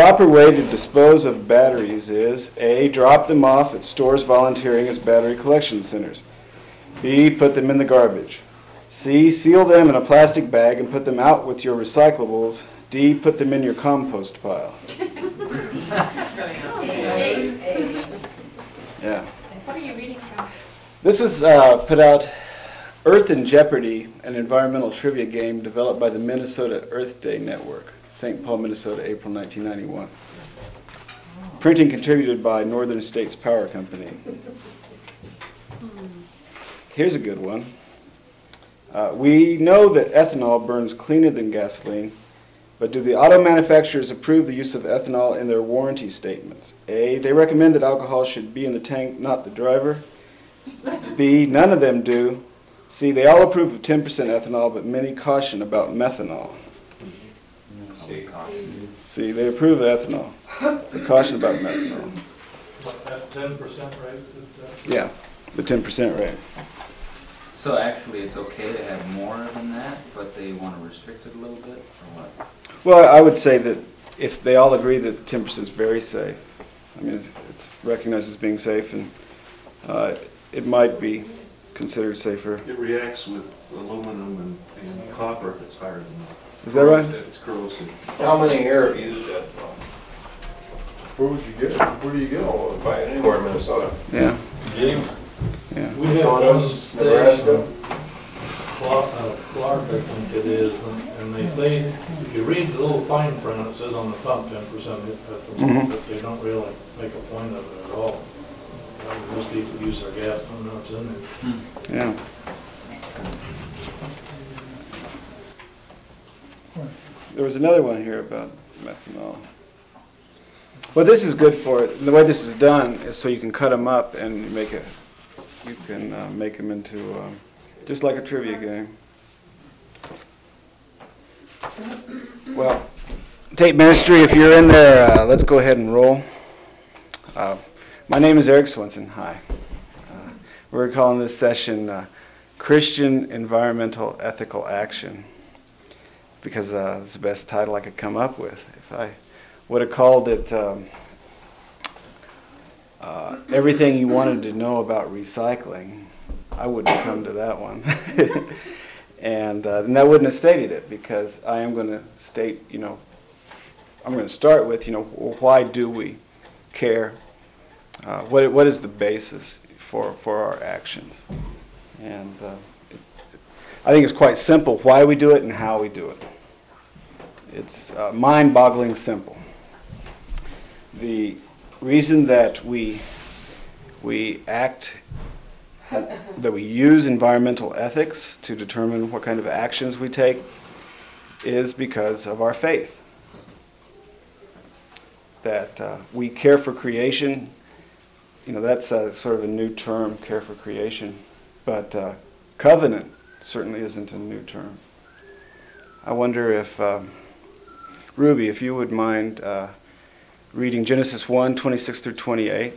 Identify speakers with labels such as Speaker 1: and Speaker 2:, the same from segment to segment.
Speaker 1: proper way to dispose of batteries is A, drop them off at stores volunteering as battery collection centers. B, put them in the garbage. C, seal them in a plastic bag and put them out with your recyclables. D, put them in your compost pile. Yeah.
Speaker 2: What are you reading from?
Speaker 1: This was put out, Earth in Jeopardy, an environmental trivia game developed by the Minnesota Earth Day Network, St. Paul, Minnesota, April 1991. Printing contributed by Northern States Power Company. Here's a good one. We know that ethanol burns cleaner than gasoline, but do the auto manufacturers approve the use of ethanol in their warranty statements? A, they recommend that alcohol should be in the tank, not the driver. B, none of them do. C, they all approve of 10% ethanol, but many caution about methanol. C, they approve of ethanol. They caution about methanol.
Speaker 3: That 10% rate?
Speaker 1: Yeah, the 10% rate.
Speaker 4: So actually it's okay to have more than that, but they want to restrict it a little bit, or what?
Speaker 1: Well, I would say that if they all agree that 10% is very safe, I mean, it's recognized as being safe, and it might be considered safer.
Speaker 5: It reacts with aluminum and copper if it's higher than that.
Speaker 1: Is that right?
Speaker 5: It's corrosive.
Speaker 6: How many here have used that? Where would you get it? Where do you get all of it? Buy it anywhere in Minnesota.
Speaker 1: Yeah.
Speaker 3: James,
Speaker 1: Yeah.
Speaker 3: we have one station, Clark, I think it is, and they say, if you read the little fine print, it says on the pump 10% ethanol, but they don't really make a point of it at all. Most people use their gas, don't know what's in there.
Speaker 1: Yeah. There was another one here about methanol. What this is good for, the way this is done is so you can cut them up and make them into just like a trivia game. Well, Tape Ministry, if you're in there, let's go ahead and roll. My name is Eric Swenson. Hi. We're calling this session Christian Environmental Ethical Action, because it's the best title I could come up with. If I would have called it Everything You Wanted to Know About Recycling, I wouldn't have come to that one. And that wouldn't have stated it, because I am going to state, I'm going to start with, why do we care? What is the basis for our actions? And I think it's quite simple why we do it and how we do it. It's mind-boggling simple. The reason that we act, that we use environmental ethics to determine what kind of actions we take, is because of our faith. That we care for creation. That's sort of a new term, care for creation. But covenant certainly isn't a new term. I wonder if, Ruby, if you would mind reading Genesis 1:26 through 28.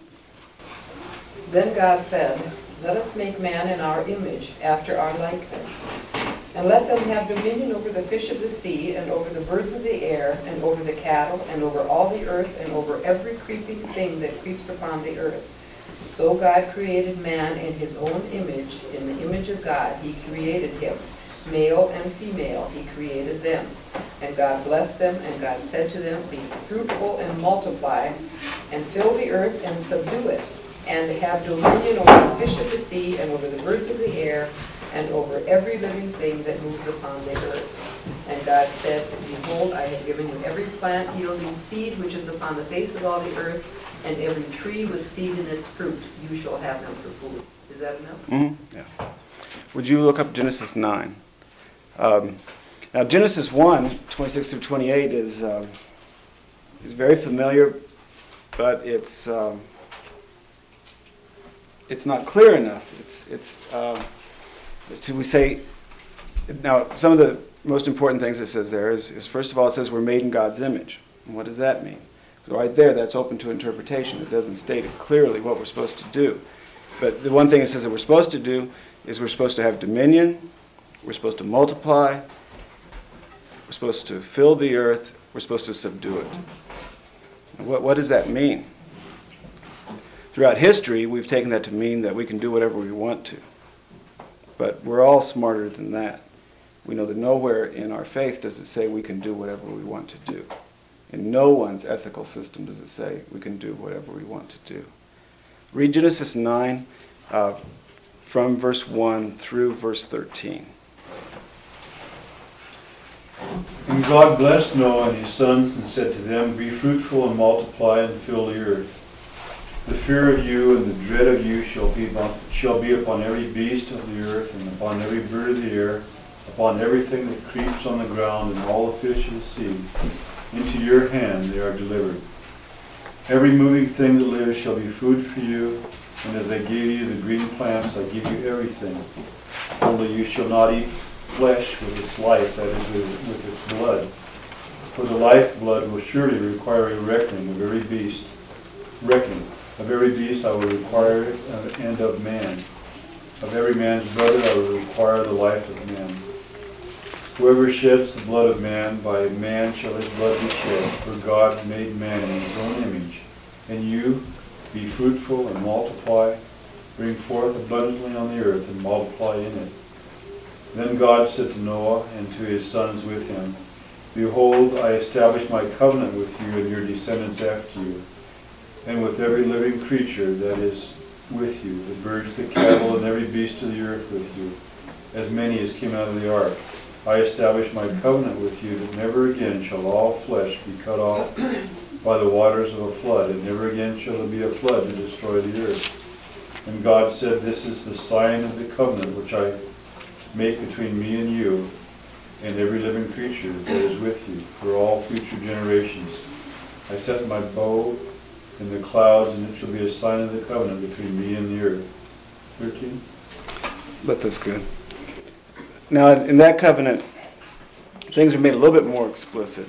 Speaker 7: Then God said, "Let us make man in our image, after our likeness. And let them have dominion over the fish of the sea, and over the birds of the air, and over the cattle, and over all the earth, and over every creeping thing that creeps upon the earth." So God created man in his own image. In the image of God he created him. Male and female he created them. And God blessed them, and God said to them, "Be fruitful and multiply, and fill the earth and subdue it, and have dominion over the fish of the sea, and over the birds of the air, and over every living thing that moves upon the earth." And God said, "Behold, I have given you every plant yielding seed which is upon the face of all the earth, and every tree with seed in its fruit. You shall have them for food." Is that enough?
Speaker 1: Mm-hmm. Yeah. Would you look up Genesis 9? Now, Genesis 1:26 through 28 is very familiar, but it's not clear enough. We say now some of the most important things it says there is first of all, it says we're made in God's image. And what does that mean? So right there, that's open to interpretation. It doesn't state it clearly what we're supposed to do. But the one thing it says that we're supposed to do is we're supposed to have dominion, we're supposed to multiply, we're supposed to fill the earth, we're supposed to subdue it. What does that mean? Throughout history, we've taken that to mean that we can do whatever we want to. But we're all smarter than that. We know that nowhere in our faith does it say we can do whatever we want to do. In no one's ethical system does it say we can do whatever we want to do. Read Genesis 9 from verse 1 through verse 13.
Speaker 2: And God blessed Noah and his sons and said to them, Be fruitful and multiply and fill the earth. The fear of you and the dread of you shall be upon every beast of the earth and upon every bird of the air, upon everything that creeps on the ground and all the fish of the sea. Into your hand they are delivered. Every moving thing that lives shall be food for you, and as I gave you the green plants, I give you everything. Only you shall not eat flesh with its life, that is, with its blood. For the lifeblood will surely require a reckoning of every beast. Reckoning of every beast I will require it, and of man. Of every man's brother I will require the life of man. Whoever sheds the blood of man, by man shall his blood be shed, for God made man in his own image. And you, be fruitful and multiply, bring forth abundantly on the earth and multiply in it. Then God said to Noah and to his sons with him, Behold, I establish my covenant with you and your descendants after you, and with every living creature that is with you, the birds, the cattle, and every beast of the earth with you, as many as came out of the ark. I establish my covenant with you that never again shall all flesh be cut off by the waters of a flood, and never again shall there be a flood to destroy the earth. And God said, This is the sign of the covenant which I make between me and you and every living creature that is with you for all future generations. I set my bow in the clouds, and it shall be a sign of the covenant between me and the earth. 13.
Speaker 1: But that's good. Now, in that covenant, things are made a little bit more explicit.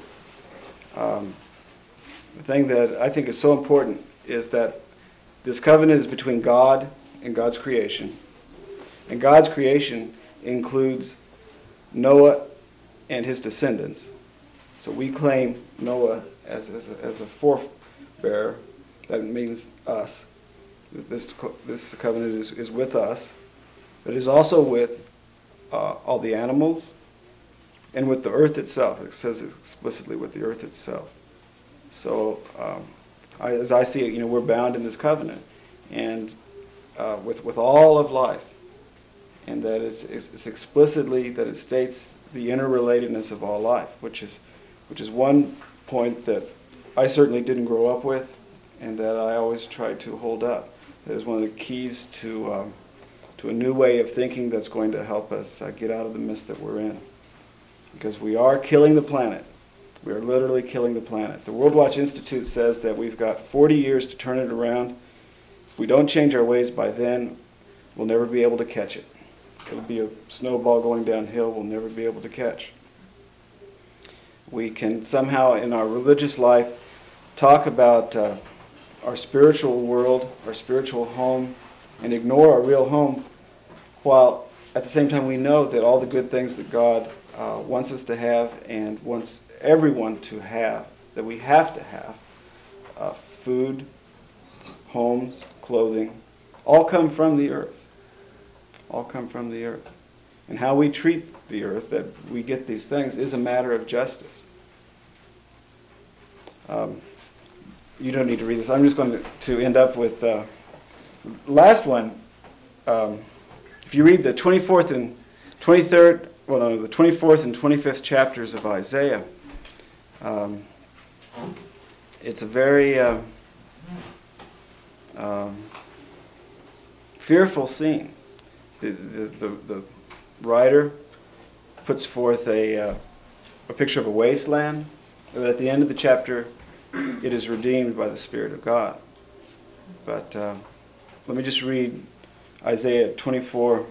Speaker 1: The thing that I think is so important is that this covenant is between God and God's creation. And God's creation includes Noah and his descendants. So we claim Noah as a forebearer. That means us. This covenant is with us. But it is also with all the animals and with the earth itself. It says explicitly with the earth itself. So as I see it, we're bound in this covenant and with all of life. And that it's explicitly that it states the interrelatedness of all life, which is one point that I certainly didn't grow up with, and that I always try to hold up. That is one of the keys to a new way of thinking that's going to help us get out of the mist that we're in. Because we are killing the planet. We are literally killing the planet. The World Watch Institute says that we've got 40 years to turn it around. If we don't change our ways by then, we'll never be able to catch it. It'll be a snowball going downhill we'll never be able to catch. We can somehow, in our religious life, talk about our spiritual world, our spiritual home, and ignore our real home, while at the same time we know that all the good things that God wants us to have and wants everyone to have, that we have to have, food, homes, clothing, all come from the earth. All come from the earth. And how we treat the earth, that we get these things, is a matter of justice. You don't need to read this. I'm just going to end up with the last one. If you read the 24th and 23rd, the 24th and 25th chapters of Isaiah, it's a very fearful scene. The writer puts forth a picture of a wasteland, but at the end of the chapter, it is redeemed by the Spirit of God. But let me just read Isaiah 24.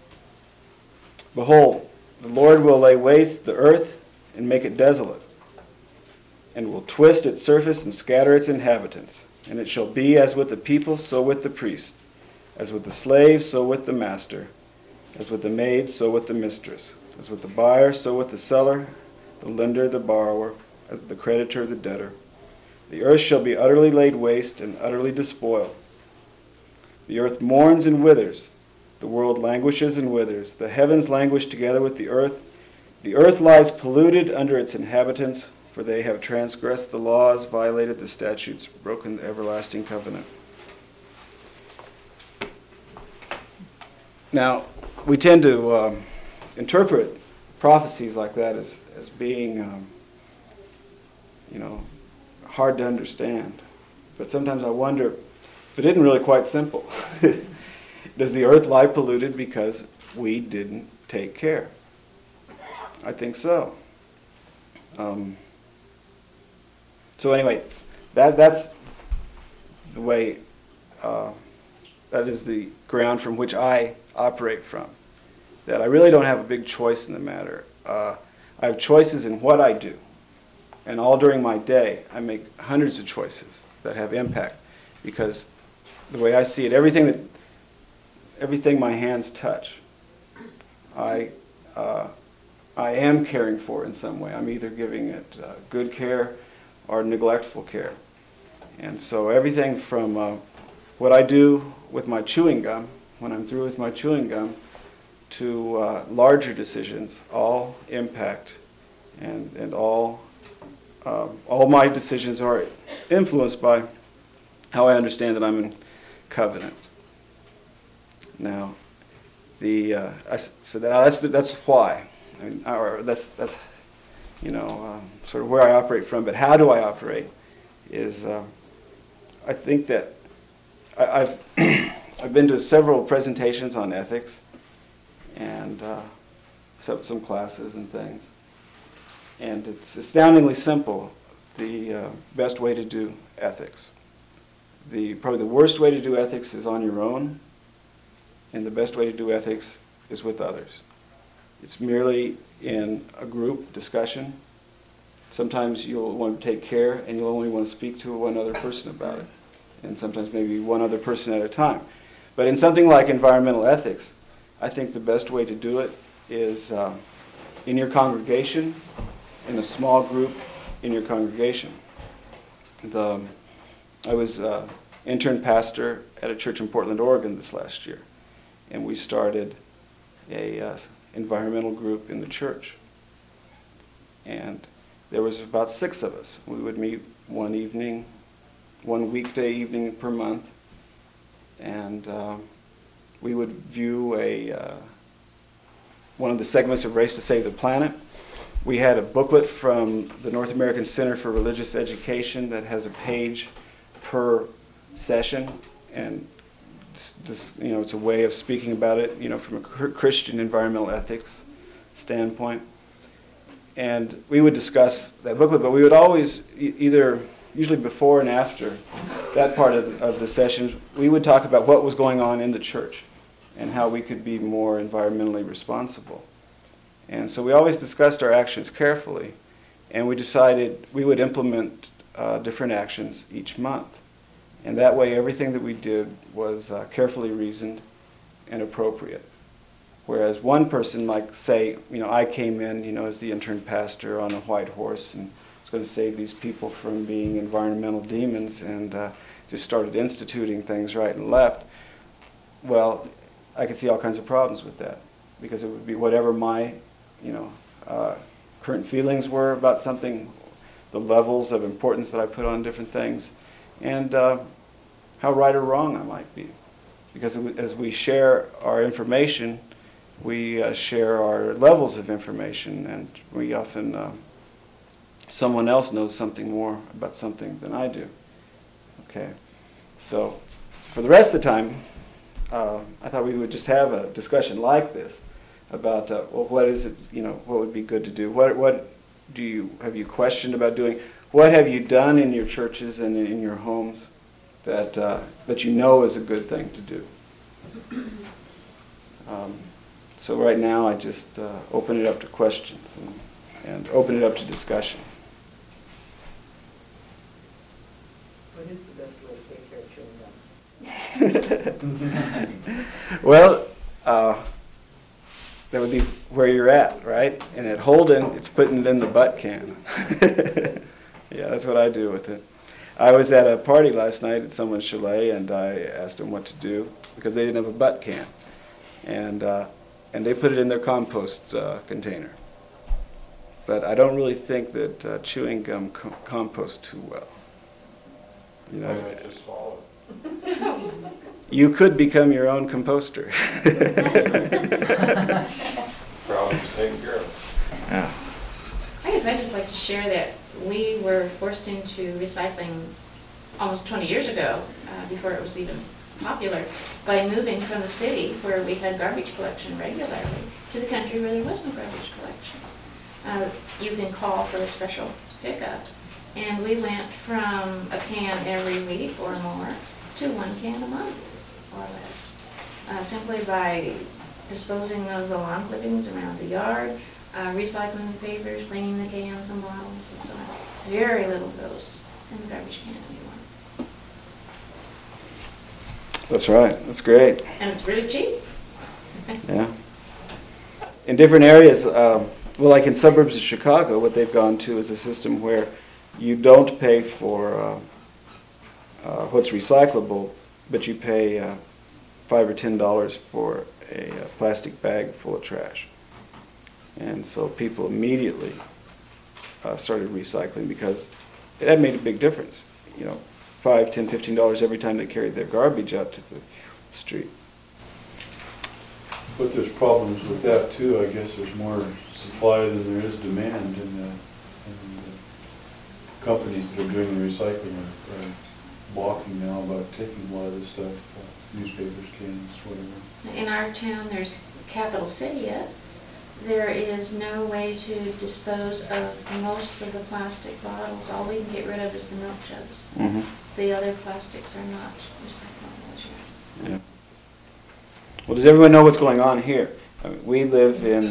Speaker 1: Behold, the Lord will lay waste the earth and make it desolate, and will twist its surface and scatter its inhabitants. And it shall be as with the people, so with the priest. As with the slave, so with the master. As with the maid, so with the mistress. As with the buyer, so with the seller, the lender, the borrower. the creditor, the debtor. The earth shall be utterly laid waste and utterly despoiled. The earth mourns and withers. The world languishes and withers. The heavens languish together with the earth. The earth lies polluted under its inhabitants, for they have transgressed the laws, violated the statutes, broken the everlasting covenant. Now, we tend to interpret prophecies like that as being, hard to understand. But sometimes I wonder if it isn't really quite simple. Does the earth lie polluted because we didn't take care? I think so. So anyway, that's the way, that is the ground from which I operate from. That I really don't have a big choice in the matter. I have choices in what I do. And all during my day, I make hundreds of choices that have impact. Because the way I see it, everything my hands touch, I am caring for in some way. I'm either giving it good care or neglectful care. And so everything from what I do with my chewing gum, when I'm through with my chewing gum, to larger decisions, all impact, and all my decisions are influenced by how I understand that I'm in covenant. Now, that's why. I mean, or that's sort of where I operate from. But how do I operate? Is I think that I've I've been to several presentations on ethics and some classes and things, and it's astoundingly simple. The best way to do ethics. Probably the worst way to do ethics is on your own, and the best way to do ethics is with others. It's merely in a group discussion. Sometimes you'll want to take care and you'll only want to speak to one other person about it, and sometimes maybe one other person at a time. But in something like environmental ethics, I think the best way to do it is in your congregation, in a small group in your congregation. I was intern pastor at a church in Portland, Oregon this last year, and we started a environmental group in the church. And there was about 6 of us. We would meet one weekday evening per month, and we would view one of the segments of Race to Save the Planet. We had a booklet from the North American Center for Religious Education that has a page per session, and it's a way of speaking about it, from a Christian environmental ethics standpoint. And we would discuss that booklet, but we would always, usually before and after that part of the sessions, we would talk about what was going on in the church and how we could be more environmentally responsible. And so we always discussed our actions carefully, and we decided we would implement different actions each month. And that way everything that we did was carefully reasoned and appropriate. Whereas one person might say, I came in, as the intern pastor on a white horse and was going to save these people from being environmental demons, and just started instituting things right and left. Well, I could see all kinds of problems with that, because it would be whatever my current feelings were about something, the levels of importance that I put on different things, and how right or wrong I might be. Because as we share our information, we share our levels of information, and we often, someone else knows something more about something than I do. Okay, so for the rest of the time, I thought we would just have a discussion like this about, what is it, what would be good to do? What have you questioned about doing? What have you done in your churches and in your homes that is a good thing to do? So right now I just open it up to questions and open it up to discussion.
Speaker 7: What is the best way to take care of chewing gum?
Speaker 1: Well, that would be where you're at, right? And at Holden, it's putting it in the butt can. Yeah, that's what I do with it. I was at a party last night at someone's chalet, and I asked them what to do because they didn't have a butt can, and they put it in their compost container. But I don't really think that chewing gum composts too well. You know,
Speaker 6: I just swallow
Speaker 1: you could become your own composter.
Speaker 6: it. Problems taken care of.
Speaker 1: Yeah.
Speaker 8: I guess I'd just like to share that we were forced into recycling almost 20 years ago, before it was even popular, by moving from the city where we had garbage collection regularly to the country where there was no garbage collection. You can call for a special pickup. And we went from a can every week or more to 1 can a month or less, simply by disposing of the lawn clippings around the yard, recycling the papers, cleaning the cans and bottles and so on. Very little goes in the garbage can anymore.
Speaker 1: That's right. That's great.
Speaker 8: And it's really cheap.
Speaker 1: Yeah. In different areas, well, like in suburbs of Chicago, what they've gone to is a system where you don't pay for what's recyclable, but you pay $5 or $10 for a plastic bag full of trash. And so people immediately started recycling because that made a big difference. You know, $5, $10, $15 every time they carried their garbage out to the street.
Speaker 2: But there's problems with that too. I guess there's more supply than there is demand, and the companies that are doing the recycling are balking now about taking a lot of this stuff, newspapers, cans, whatever.
Speaker 8: In our town, there's Capital City yet. There is no way to dispose of most of the plastic bottles. All we can get rid of is the milk jugs.
Speaker 1: Mm-hmm.
Speaker 8: The other plastics are not recyclable as yet.
Speaker 1: Yeah. Well, does everyone know what's going on here? I mean, we live in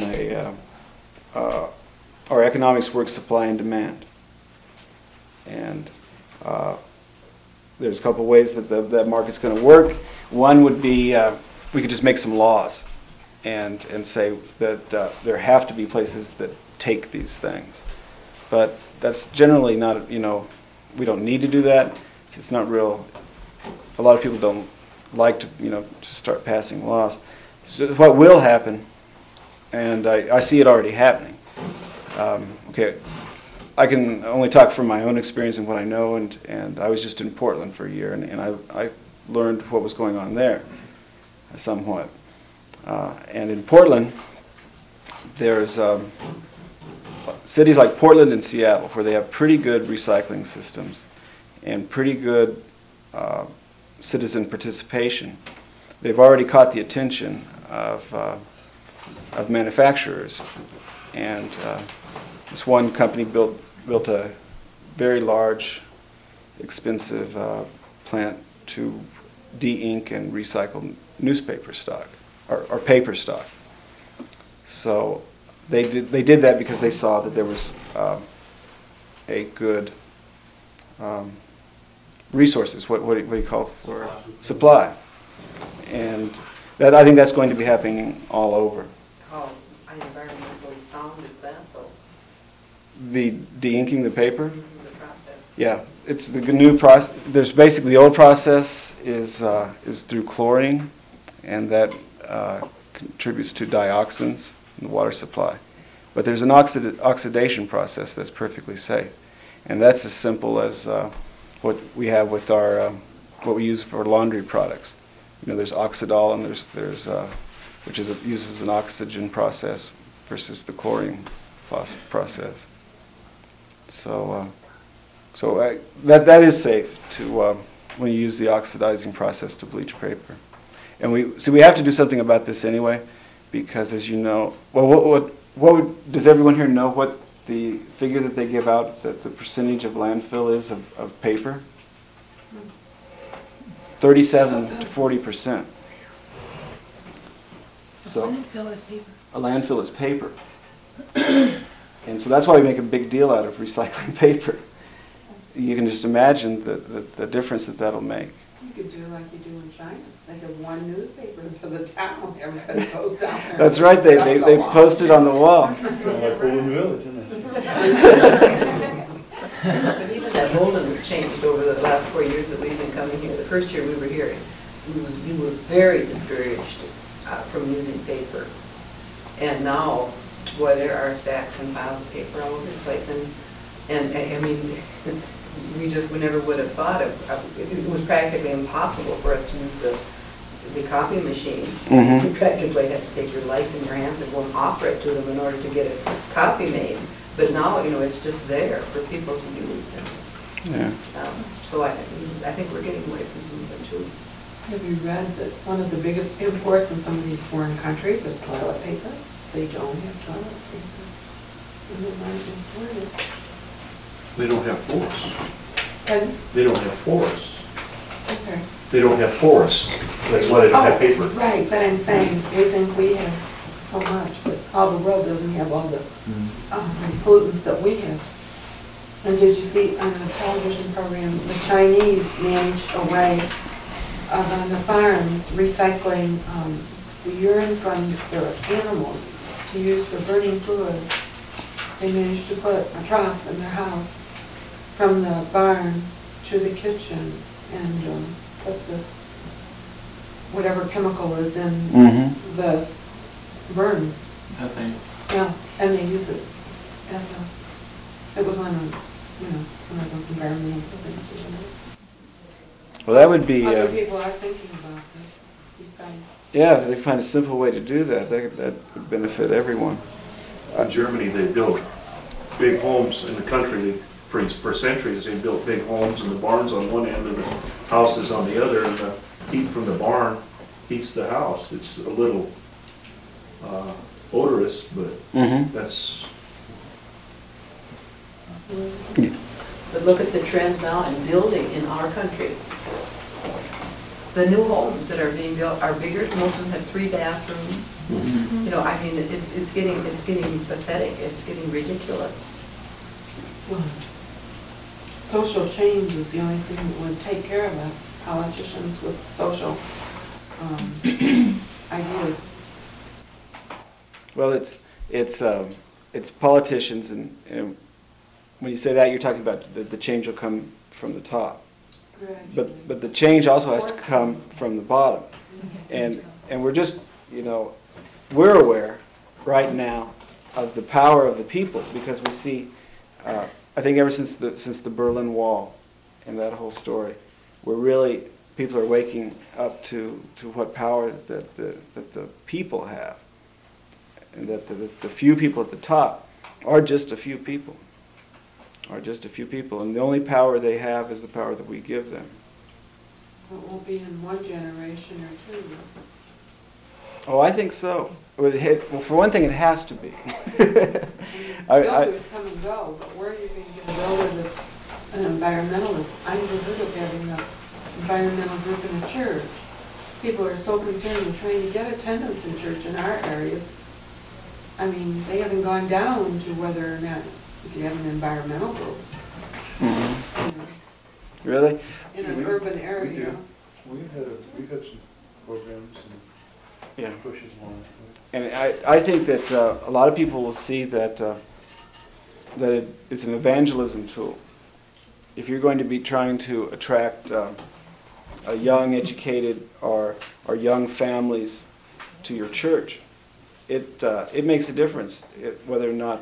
Speaker 1: our economics work supply and demand. And there's a couple ways that that market's going to work. One would be we could just make some laws and say that there have to be places that take these things. But that's generally not, you know, we don't need to do that. It's not real. A lot of people don't like to, you know, just start passing laws. So what will happen, and I see it already happening. Okay, I can only talk from my own experience and what I know, and I was just in Portland for a year, and I learned what was going on there, somewhat. And in Portland, there's cities like Portland and Seattle where they have pretty good recycling systems and pretty good citizen participation. They've already caught the attention of manufacturers, and this one company built a very large, expensive plant to de-ink and recycle newspaper stock or paper stock. So they did that because they saw that there was a good resources. What do you call it for supply? And that I think that's going to be happening all over.
Speaker 7: How environmentally sound is that, though?
Speaker 1: The de-inking the paper.
Speaker 7: The process.
Speaker 1: Yeah, it's the new process. There's basically the old process is through chlorine, and that contributes to dioxins in the water supply. But there's an oxidation process that's perfectly safe, and that's as simple as what we have with our what we use for laundry products. You know, there's Oxidol, and there's which uses an oxygen process versus the chlorine process. So that is safe to when you use the oxidizing process to bleach paper. And we have to do something about this anyway, because as you know, well, does everyone here know what the figure that they give out that the percentage of landfill is of paper? 37 to 40%. So
Speaker 8: Landfill is paper.
Speaker 1: a landfill is paper. And so that's why we make a big deal out of recycling paper. You can just imagine the difference that'll make.
Speaker 9: You could do like you do in China. They have one newspaper for the town. Everybody goes down there.
Speaker 1: That's right, they post it on the wall.
Speaker 2: Kind of like Golden Village, isn't it?
Speaker 7: But even that Holden has changed over the last 4 years that we've been coming here. The first year we were here, we were very discouraged from using paper. And now, boy, there are stacks and piles of paper all over the place. And I mean, we never would have thought it was practically impossible for us to use the copy machine.
Speaker 1: Mhm.
Speaker 7: You practically had to take your life in your hands and go and offer it to them in order to get a copy made. But now, it's just there for people to use.
Speaker 1: Yeah.
Speaker 7: So I think we're getting away from some of it too.
Speaker 9: Have you read that one of the biggest imports in some of these foreign countries is toilet paper? They don't have toilet paper. And they might import it.
Speaker 5: They don't have forests.
Speaker 9: Pardon?
Speaker 5: They don't have forests.
Speaker 9: Okay.
Speaker 5: They don't have forests. That's why they don't have paper.
Speaker 9: Right, but I'm saying, we think we have so much, but all the world doesn't have all the pollutants that we have. And did you see on the television program, the Chinese managed a way of on the farms recycling the urine from their animals to use for burning fluid. They managed to put a trough in their house from the barn to the kitchen and put this, whatever chemical is in
Speaker 1: Mhm.
Speaker 9: the burns.
Speaker 4: Nothing.
Speaker 9: Yeah, and they use it as a, it was one of, one of those environmental things, isn't it?
Speaker 1: Well, that would be,
Speaker 9: Other people are thinking about this, besides.
Speaker 1: yeah, if they find a simple way to do that, that would benefit everyone.
Speaker 5: In Germany, they built big homes in the country. For centuries, they built big homes and the barns on one end and the houses on the other, and the heat from the barn heats the house. It's a little odorous, but
Speaker 1: Mhm.
Speaker 5: that's,
Speaker 7: But look at the trend now in building in our country. The new homes that are being built are bigger. Most of them have 3 bathrooms. I mean, it's getting pathetic. It's getting ridiculous.
Speaker 9: Well, social change is the only thing that would take care of it. Politicians with social ideas.
Speaker 1: Well, it's politicians, and when you say that, you're talking about the change will come from the top. But the change also has to come from the bottom. And we're just, we're aware right now of the power of the people because we see, I think ever since the Berlin Wall and that whole story, people are waking up to what power that the people have. And that the few people at the top are just a few people. And the only power they have is the power that we give them.
Speaker 9: It won't be in one generation or two.
Speaker 1: Oh, I think so. Well, for one thing, it has to be.
Speaker 9: Builders come and go, but where are you going to get a builder that's an environmentalist? I never heard of having an environmental group in a church. People are so concerned with trying to get attendance in church in our areas. I mean, they haven't gone down to whether or not if you have an environmental group.
Speaker 1: Really?
Speaker 9: In an urban area.
Speaker 2: We've had some programs
Speaker 1: Yeah.
Speaker 2: and pushes along.
Speaker 1: And I think that a lot of people will see that it's an evangelism tool. If you're going to be trying to attract a young, educated, or young families to your church, it makes a difference whether or not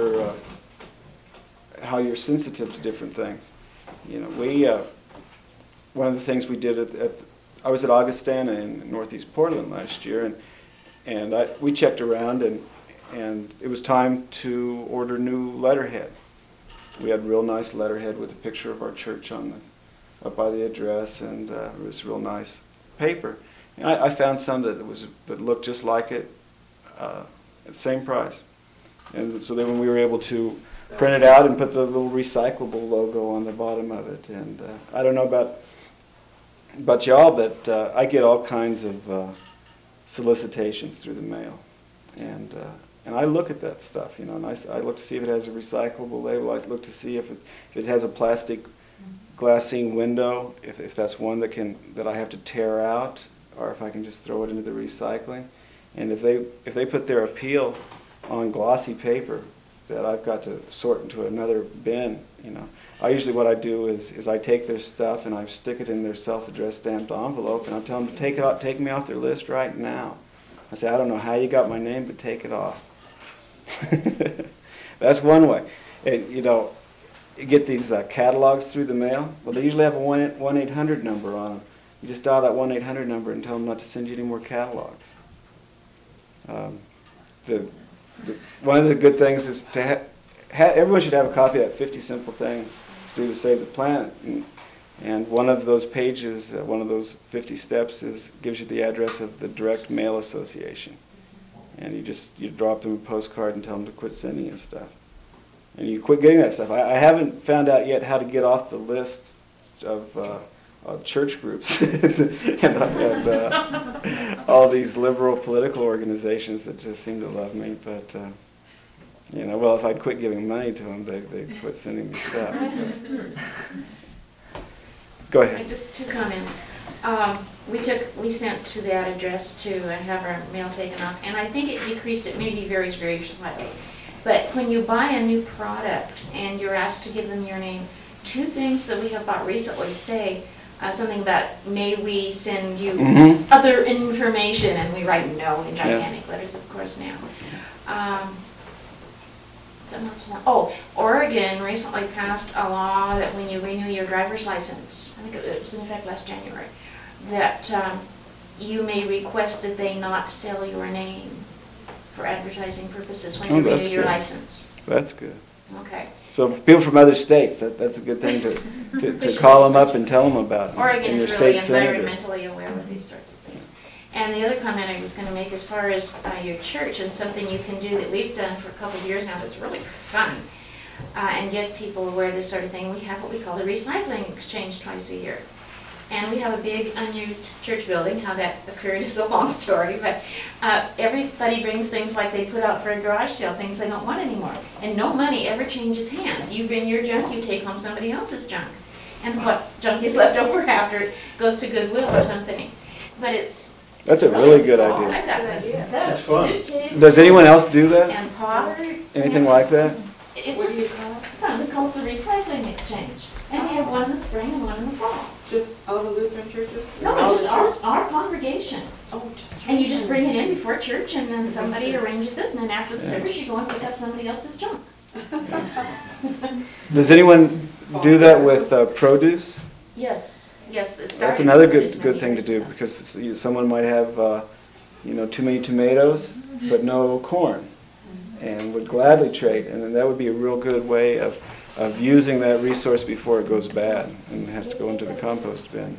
Speaker 1: how you're sensitive to different things. One of the things we did I was at Augustana in Northeast Portland last year, and we checked around, and it was time to order new letterhead. We had real nice letterhead with a picture of our church up by the address, and it was real nice paper. And I found some that looked just like it at the same price. And so then when we were able to print it out and put the little recyclable logo on the bottom of it, and I don't know about y'all, but I get all kinds of solicitations through the mail, and I look at that stuff, and I look to see if it has a recyclable label. I look to see if it has a plastic glassine window, if that's one that I have to tear out, or if I can just throw it into the recycling. And if they put their appeal on glossy paper that I've got to sort into another bin, I usually what I do is I take their stuff and I stick it in their self-addressed stamped envelope, and I tell them to take me off their list right now. I say, I don't know how you got my name, but take it off. That's one way. And, you get these catalogs through the mail. Well, they usually have a 1-800 number on them. You just dial that 1-800 number and tell them not to send you any more catalogs. One of the good things is to everyone should have a copy of that 50 Simple Things to do to save the planet. And one of those pages, one of those 50 steps gives you the address of the Direct Mail Association. And you drop them a postcard and tell them to quit sending you stuff. And you quit getting that stuff. I haven't found out yet how to get off the list of church groups and all these liberal political organizations that just seem to love me. But, well, if I'd quit giving money to them, they'd quit sending me stuff. Go ahead.
Speaker 8: Just 2 comments. We sent to that address to have our mail taken off, and I think it decreased. It maybe varies very slightly. But when you buy a new product and you're asked to give them your name, 2 things that we have bought recently say something about, may we send you other information, and we write no in gigantic letters, of course, now. Something else was on. Oh, Oregon recently passed a law that when you renew your driver's license, I think it was in effect last January, that you may request that they not sell your name for advertising purposes when you renew your license.
Speaker 1: That's good.
Speaker 8: Okay.
Speaker 1: So people from other states, that's a good thing to call them up and tell them about.
Speaker 8: Oregon
Speaker 1: and
Speaker 8: is
Speaker 1: your
Speaker 8: really
Speaker 1: state senator.
Speaker 8: environmentally aware of these sorts of things. And the other comment I was going to make as far as your church and something you can do that we've done for a couple of years now that's really fun and get people aware of this sort of thing, we have what we call the recycling exchange twice a year. And we have a big unused church building. How that occurred is a long story, but everybody brings things like they put out for a garage sale, things they don't want anymore. And no money ever changes hands. You bring your junk, you take home somebody else's junk. And what junk is left over after it goes to Goodwill or something. But
Speaker 1: that's a really good idea.
Speaker 8: I've got this
Speaker 2: It's fun.
Speaker 8: suitcase.
Speaker 1: Does anyone else do that?
Speaker 8: And pottery.
Speaker 1: Anything like that?
Speaker 8: It's
Speaker 9: What
Speaker 8: just
Speaker 9: do you call it?
Speaker 8: fun. We call it the recycling exchange. And we have one in the spring and one in the fall.
Speaker 9: Just all the Lutheran churches?
Speaker 8: No, just our congregation.
Speaker 9: Oh, just.
Speaker 8: And you just bring it in before church, and then somebody arranges it, and then after the service, you go and pick up somebody else's junk.
Speaker 1: Does anyone do that with produce?
Speaker 8: Yes, yes.
Speaker 1: That's another good thing to do, because someone might have too many tomatoes but no corn, and would gladly trade, and then that would be a real good way of using that resource before it goes bad and has to go into the compost bin.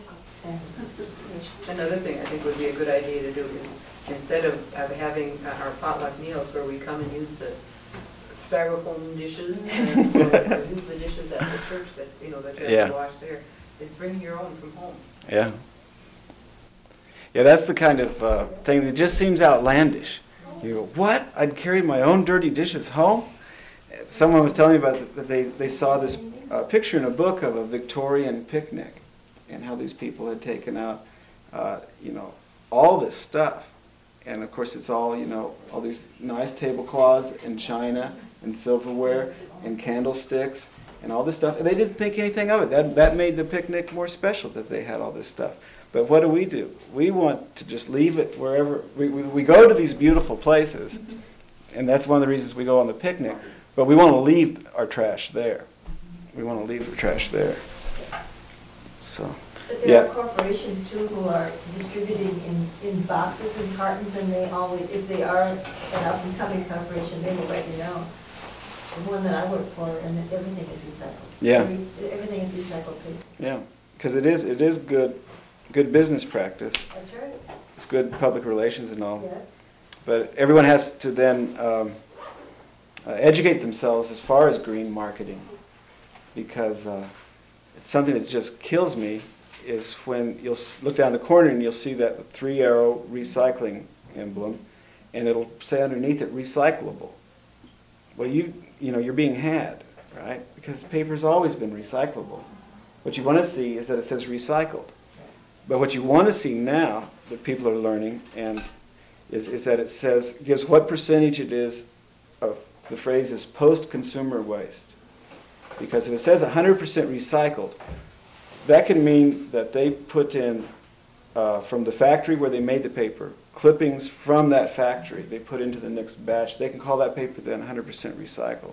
Speaker 7: Another thing I think would be a good idea to do is, instead of having our potluck meals where we come and use the styrofoam dishes or use the dishes at the church that you have to wash there, is bring your own from home.
Speaker 1: Yeah. Yeah, that's the kind of thing that just seems outlandish. You go, what? I'd carry my own dirty dishes home? Someone was telling me about that they saw this picture in a book of a Victorian picnic and how these people had taken out, all this stuff. And of course it's all, all these nice tablecloths and china and silverware and candlesticks and all this stuff. And they didn't think anything of it. That made the picnic more special that they had all this stuff. But what do? We want to just leave it wherever. We go to these beautiful places, and that's one of the reasons we go on the picnic. But we want to leave our trash there. We want to leave the trash there. So,
Speaker 10: but there are corporations too who are distributing in boxes and cartons, and they always, if they are an up-and-coming corporation, they will let you know. The one that I work for, and everything is recycled.
Speaker 1: Yeah.
Speaker 10: Everything is recycled paper.
Speaker 1: Yeah, because it is good business practice.
Speaker 10: That's right.
Speaker 1: It's good public relations and all.
Speaker 10: Yes.
Speaker 1: But everyone has to then educate themselves as far as green marketing, because it's something that just kills me is when you'll look down the corner and you'll see that 3-arrow recycling emblem, and it'll say underneath it recyclable. Well, you're being had, right? Because paper's always been recyclable. What you want to see is that it says recycled. But what you want to see now that people are learning and is that it says, gives what percentage it is of, the phrase is post-consumer waste. Because if it says 100% recycled, that can mean that they put in, from the factory where they made the paper, clippings from that factory they put into the next batch. They can call that paper then 100% recycled.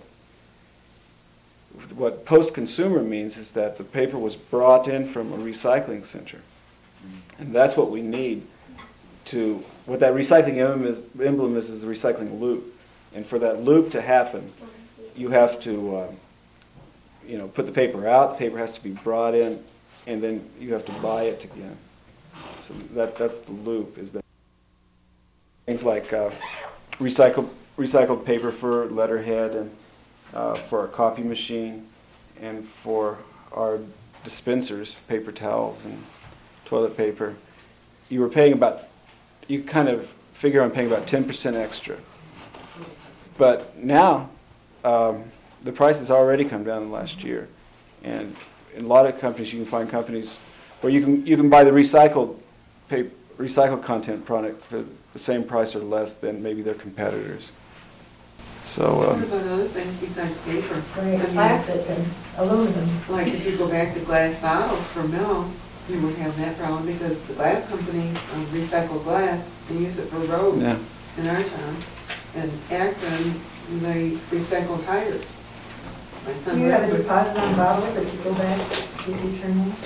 Speaker 1: What post-consumer means is that the paper was brought in from a recycling center. And that's what we need to, what that recycling emblem is a recycling loop. And for that loop to happen, you have to put the paper out, the paper has to be brought in, and then you have to buy it again. So that's the loop, is that things like recycled paper for letterhead and for our coffee machine and for our dispensers, paper towels and toilet paper. You kind of figure on paying about 10% extra. But now, the price has already come down in the last year. And in a lot of companies, you can find companies where you can buy the recycled content product for the same price or less than maybe their competitors. So,
Speaker 9: What about other things besides paper?
Speaker 10: Right, plastic and aluminum.
Speaker 9: Like if you go back to glass bottles for milk, you would have that problem because the glass company recycle glass and use it for roads
Speaker 1: yeah.
Speaker 9: in our town. And Akron, they recycle tires. My
Speaker 10: Do
Speaker 9: son
Speaker 10: you have a
Speaker 9: worked with-
Speaker 10: deposit on bottles that you go back if you turn them?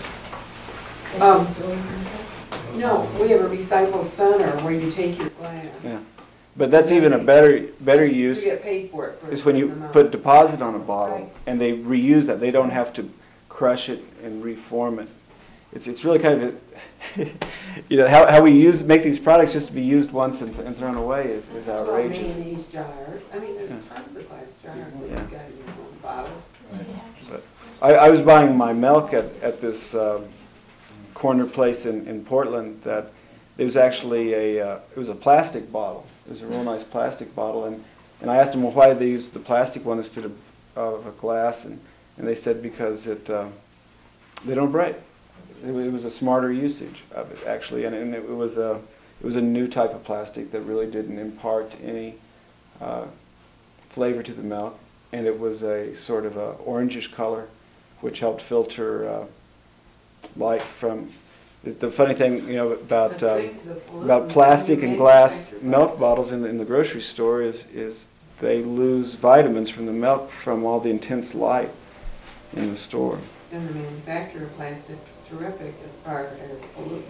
Speaker 9: No, we have a recycle center where you take your glass.
Speaker 1: Yeah. But that's even a better use.
Speaker 9: You get paid for it.
Speaker 1: Is when you put deposit on a bottle and they reuse that. They don't have to crush it and reform it. It's really kind of how we make these products just to be used once and thrown away is outrageous.
Speaker 9: Mayonnaise jars. I mean, there's tons of glass jars that you got in your own bottles.
Speaker 1: But I was buying my milk at this corner place in Portland that it was actually it was a plastic bottle. It was a real nice plastic bottle, and I asked them, well, why did they use the plastic one instead of a glass? And they said because they don't break. It was a smarter usage of it actually, and it was a new type of plastic that really didn't impart any flavor to the milk, and it was a sort of a orangish color, which helped filter light from. The funny thing, about plastic and glass milk bottles in the grocery store is they lose vitamins from the milk from all the intense light in the store.
Speaker 9: And the manufacturer of plastic is terrific as far as pollutants.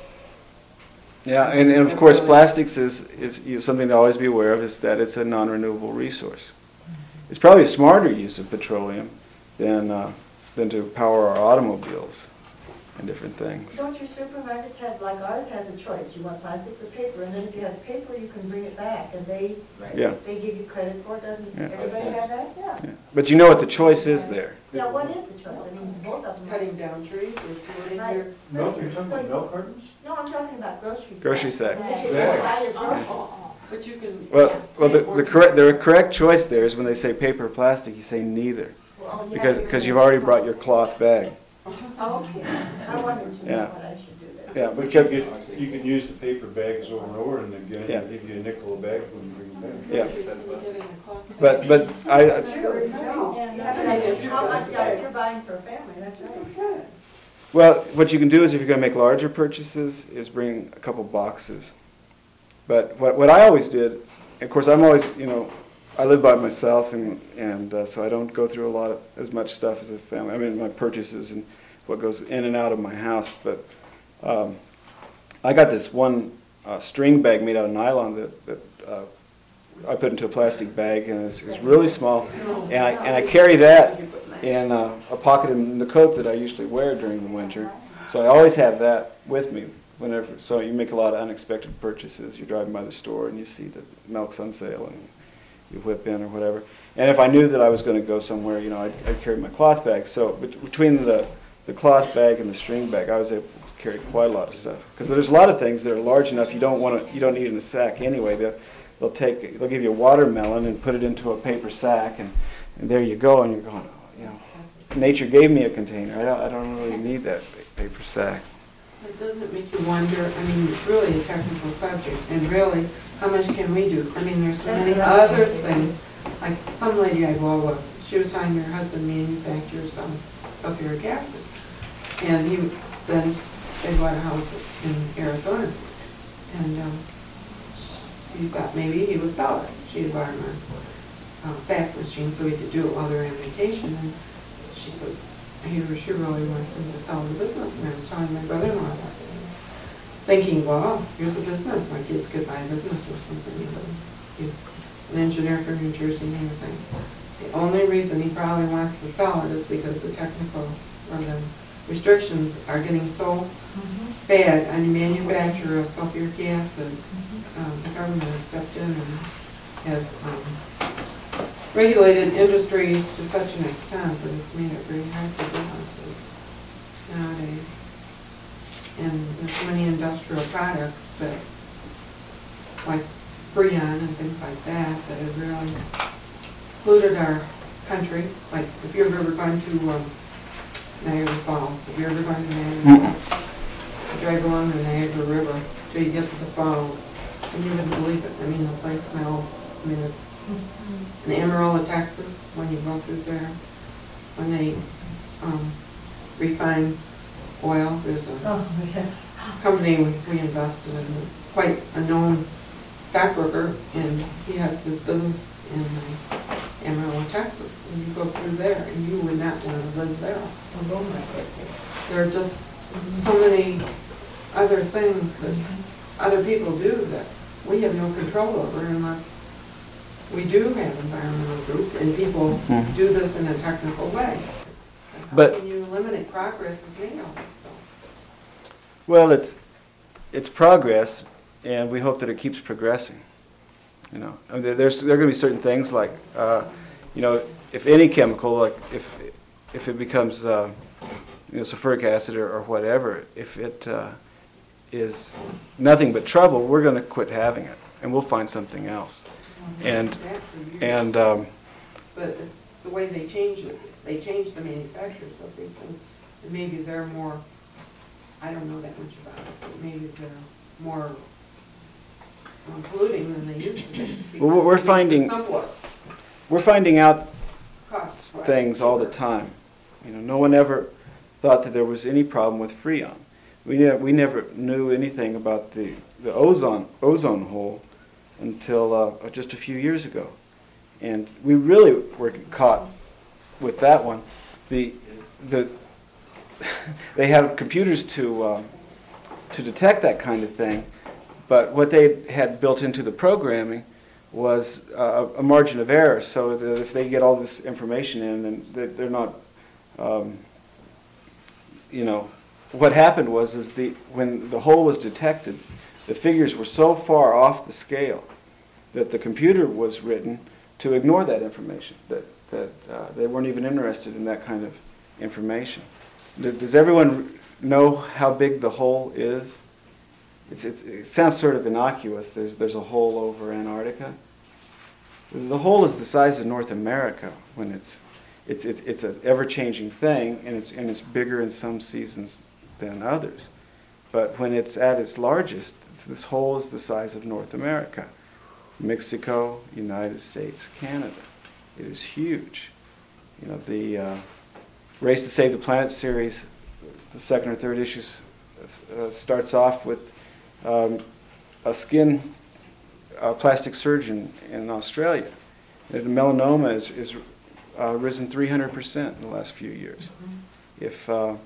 Speaker 1: Yeah, and of course plastics is something to always be aware of, is that it's a non-renewable resource. It's probably a smarter use of petroleum than to power our automobiles and different things.
Speaker 10: Don't your supermarkets have, like ours has a choice, you want plastic or paper, and then if you have paper, you can bring it back, and they give you credit for it, doesn't everybody have that? Yeah.
Speaker 1: Yeah. But you know what the choice is there.
Speaker 10: Yeah, what is the choice? I mean, most of them.
Speaker 9: Cutting down trees or putting
Speaker 10: Right.
Speaker 9: your...
Speaker 2: Milk, you're talking about milk cartons?
Speaker 10: No, I'm talking about grocery.
Speaker 1: Grocery sacks.
Speaker 9: But you can...
Speaker 1: Well, the correct choice there is when they say paper or plastic, you say neither, because you've already brought your cloth bag.
Speaker 10: Oh, okay. I wanted to know
Speaker 1: Yeah.
Speaker 10: what I should do there.
Speaker 1: Yeah,
Speaker 2: But
Speaker 1: because
Speaker 2: you can use the paper bags over and over and again,
Speaker 1: Yeah.
Speaker 2: they give you a nickel a bag when you bring them back.
Speaker 1: yeah, but I
Speaker 10: Sure, no. Yeah, how much you're buying for a family, that's right.
Speaker 1: well, what you can do is if you're going to make larger purchases, is bring a couple boxes. But what I always did, of course, I'm always I live by myself, and so I don't go through as much stuff as a family. I mean, my purchases and what goes in and out of my house. But I got this one string bag made out of nylon that I put into a plastic bag, and it's really small. And I carry that in a pocket in the coat that I usually wear during the winter. So I always have that with me whenever. So you make a lot of unexpected purchases. You're driving by the store and you see that milk's on sale and you whip in or whatever. And if I knew that I was going to go somewhere, I'd carry my cloth bag. So between the cloth bag and the string bag, I was able to carry quite a lot of stuff. Because there's a lot of things that are large enough you don't need in a sack anyway. They'll give you a watermelon and put it into a paper sack, and there you go. And you're going, nature gave me a container. I don't really need that paper sack.
Speaker 9: It doesn't make you wonder, I mean, it's really a technical subject, and really, how much can we do? I mean, there's so many other things, like some lady I go with, she was telling her husband manufactures some sulfuric acid, and then they bought a house in Arizona, and he thought maybe he would sell it. She had bought him a fax machine so he could do it while they're on vacation, and she said, she really wants him to sell the business, and I was telling my brother-in-law about it, thinking, well, here's a business, my kids could buy a business or something. He's an engineer from New Jersey and everything. The only reason he probably wants to sell it is because the technical or the restrictions are getting so bad on the manufacture of sulfuric acid. The government has stepped in and has regulated industries to such an extent that it's made it very hard for businesses nowadays. And there's so many industrial products that, like Freon and things like that, that have really polluted our country. Like if you've ever gone to Niagara Falls, if you've ever gone to Niagara Falls, you drive along the Niagara River till you get to the falls, and you wouldn't believe it. I mean, the place smells, I mean, it's in Amarillo, Texas, when you go through there, when they refine oil, there's a company we invested in, quite a known stockbroker, and he has this business in Amarillo, Texas, and you go through there, and you would not want to live there. There are just so many other things that other people do that we have no control over unless we do have environmental groups and people do this in a technical way.
Speaker 1: But
Speaker 9: how can you eliminate progress is made on it?
Speaker 1: well, it's progress, and we hope that it keeps progressing. You know, I mean, there are going to be certain things like, you know, if any chemical, like if it becomes, you know, sulfuric acid or whatever, if it is nothing but trouble, we're going to quit having it, and we'll find something else.
Speaker 9: But it's the way they change it. They change the manufacturer, so they can, maybe they're more, I don't know that much about it, but maybe they're more polluting than they used to be.
Speaker 1: Well, we're finding out
Speaker 9: Costs, right?
Speaker 1: things all the time. You know, no one ever thought that there was any problem with Freon. We never knew anything about the ozone hole until just a few years ago, and we really were caught with that one. They have computers to detect that kind of thing, but what they had built into the programming was a margin of error, so that if they get all this information in, and they're not, you know, what happened was when the hole was detected, the figures were so far off the scale that the computer was written to ignore that information, that they weren't even interested in that kind of information. Does everyone know how big the hole is? It sounds sort of innocuous. There's a hole over Antarctica. The hole is the size of North America when it's an ever-changing thing, and it's bigger in some seasons than others. But when it's at its largest, this hole is the size of North America. Mexico, United States, Canada. It is huge. You know, the Race to Save the Planet series, the second or third issues, starts off with a plastic surgeon in Australia. The melanoma is risen 300% in the last few years. If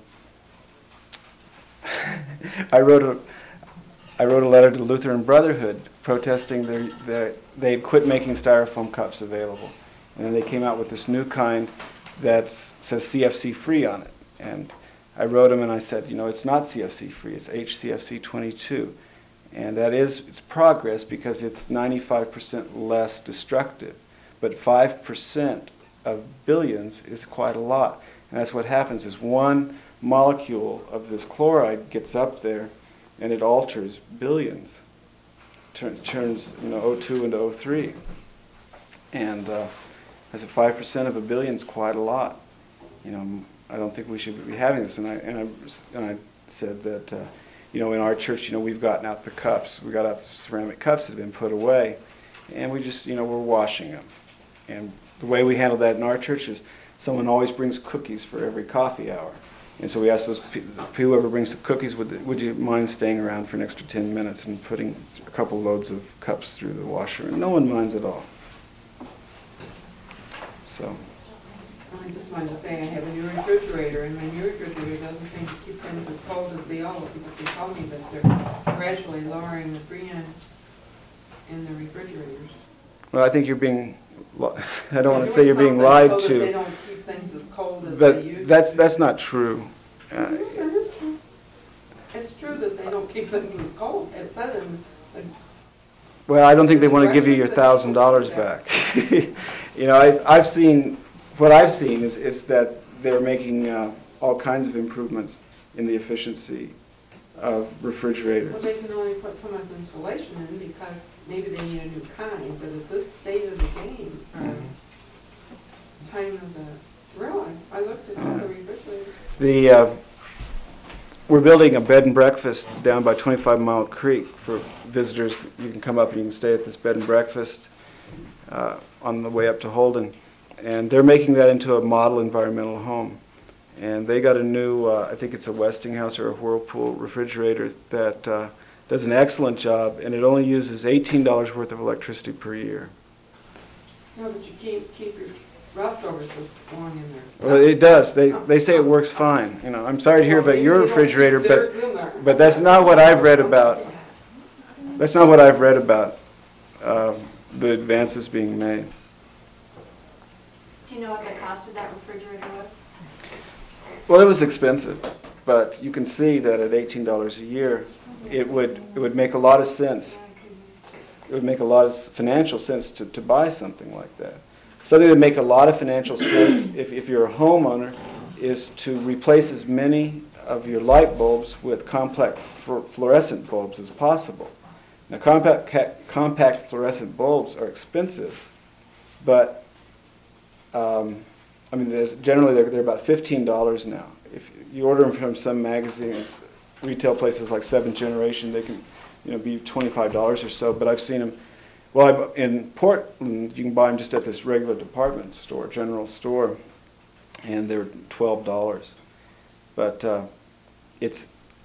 Speaker 1: I wrote a letter to the Lutheran Brotherhood protesting they'd quit making styrofoam cups available, and then they came out with this new kind that says CFC free on it. And I wrote them and I said, you know, it's not CFC free, it's HCFC 22. And it's progress because it's 95% less destructive. But 5% of billions is quite a lot. And that's what happens is one molecule of this chloride gets up there and it alters billions. Turns you know, O2 into O3. And as a 5% of a billion is quite a lot. I don't think we should be having this. And I said that, in our church, we've gotten out the cups. We got out the ceramic cups that have been put away, and we just, we're washing them. And the way we handle that in our church is someone always brings cookies for every coffee hour. And so we ask whoever brings the cookies, would you mind staying around for an extra 10 minutes and putting a couple loads of cups through the washer? And no one minds at all. So.
Speaker 9: I just wanted to say I have a new refrigerator, and my new refrigerator doesn't seem to keep things as cold as they ought, because they told me that they're gradually lowering the freon in the refrigerators.
Speaker 1: Well, I think you're being, I don't want to say you're being lied
Speaker 9: so that they
Speaker 1: to,
Speaker 9: don't keep things as cold as they used
Speaker 1: but
Speaker 9: to.
Speaker 1: that's not true.
Speaker 9: It's true that they don't keep things as cold. It said in the
Speaker 1: Well, I don't think they want to give you your $1,000 back. I've seen, what I've seen is that they're making all kinds of improvements in the efficiency of refrigerators.
Speaker 9: Well, they can only put so much insulation in because maybe they need a new kind, but at this state of the game, time of the, really, I looked at all the refrigerators.
Speaker 1: We're building a bed and breakfast down by 25 Mile Creek for visitors. You can come up and you can stay at this bed and breakfast on the way up to Holden. And they're making that into a model environmental home. And they got a new, I think it's a Westinghouse or a Whirlpool refrigerator that does an excellent job, and it only uses $18 worth of electricity per year.
Speaker 9: No, but you keep your leftovers warm in there.
Speaker 1: Well, it does. They say it works fine. I'm sorry to hear about your refrigerator, but that's not what I've read about. That's not what I've read about the advances being made.
Speaker 10: Do you know what the cost of that refrigerator was?
Speaker 1: Well, it was expensive, but you can see that at $18 a year, it would make a lot of sense. It would make a lot of financial sense to buy something like that. Something that would make a lot of financial sense if you're a homeowner is to replace as many of your light bulbs with compact fluorescent bulbs as possible. Now, compact fluorescent bulbs are expensive, but generally they're about $15 now. If you order them from some magazines, retail places like Seventh Generation, they can, be $25 or so. But I've seen them. Well, in Portland, you can buy them just at this regular department store, general store, and they're $12. But it's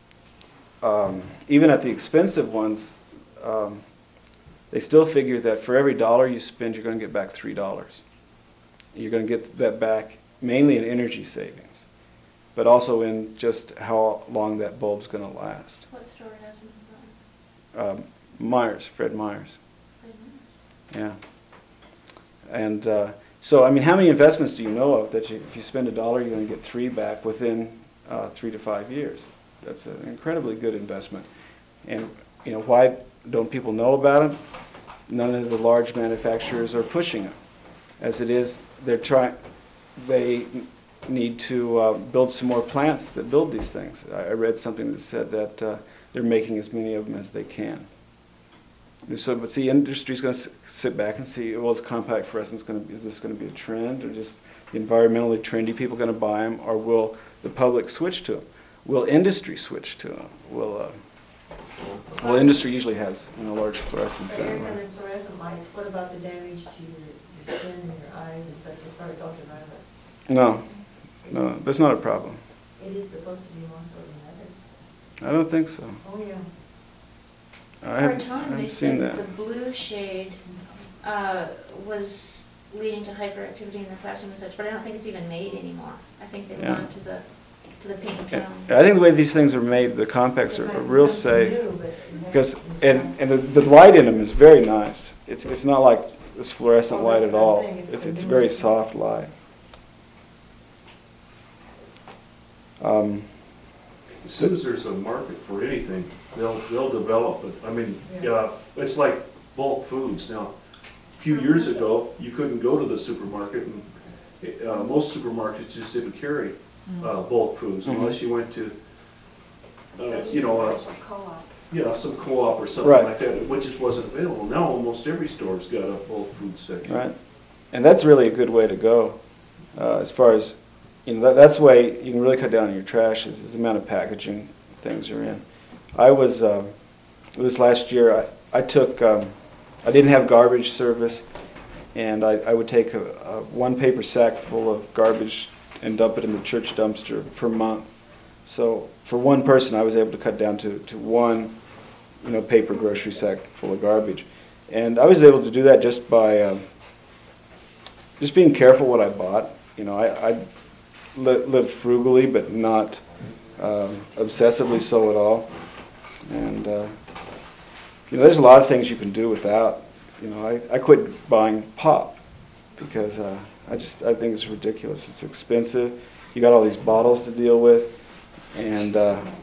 Speaker 1: even at the expensive ones, they still figure that for every dollar you spend, you're going to get back $3. You're going to get that back mainly in energy savings, but also in just how long that bulb's going to last.
Speaker 8: What store has them?
Speaker 1: Myers, Fred Myers. Yeah. And so, how many investments do you know of that if you spend $1, you're going to get $3 back within 3 to 5 years? That's an incredibly good investment. And, why don't people know about them? None of the large manufacturers are pushing them. As it is, they need to build some more plants that build these things. I read something that said that they're making as many of them as they can. So, but see, industry's going to sit back and see, well, is compact fluorescence is this going to be a trend, or just the environmentally trendy people going to buy them, or will the public switch to them? Will industry switch to them? Well, industry usually has large fluorescence.
Speaker 10: For air and fluorescent lights, what about the damage to your skin and your eyes and such as far as ultraviolet?
Speaker 1: No, that's not a problem.
Speaker 10: It is supposed to be one sort of method.
Speaker 1: I don't think so.
Speaker 10: Oh, yeah.
Speaker 1: I
Speaker 8: For a time,
Speaker 1: haven't
Speaker 8: they
Speaker 1: seen
Speaker 8: said
Speaker 1: that.
Speaker 8: the blue shade was leading to hyperactivity in the classroom and such, but I don't think it's even made anymore. I think they've gone to the pink tone.
Speaker 1: I think the way these things are made, the compacts are real safe, because
Speaker 10: and
Speaker 1: the light in them is very nice. It's not like this fluorescent light at all. It's very soft light.
Speaker 5: As soon as there's a market for anything, they'll develop it. It's like bulk foods. Now, a few years ago, you couldn't go to the supermarket, and most supermarkets just didn't carry bulk foods unless you went to, some co-op or something like that, which just wasn't available. Now almost every store's got a bulk food section.
Speaker 1: Right, and that's really a good way to go as far as that's the way you can really cut down on your trash is the amount of packaging things are in. I was, this last year, I took, I didn't have garbage service, and I would take a 1 paper sack full of garbage and dump it in the church dumpster per month. So for one person, I was able to cut down to 1, paper grocery sack full of garbage. And I was able to do that just by just being careful what I bought. I lived frugally, but not obsessively so at all. And there's a lot of things you can do without. I quit buying pop because I think it's ridiculous. It's expensive. You got all these bottles to deal with, and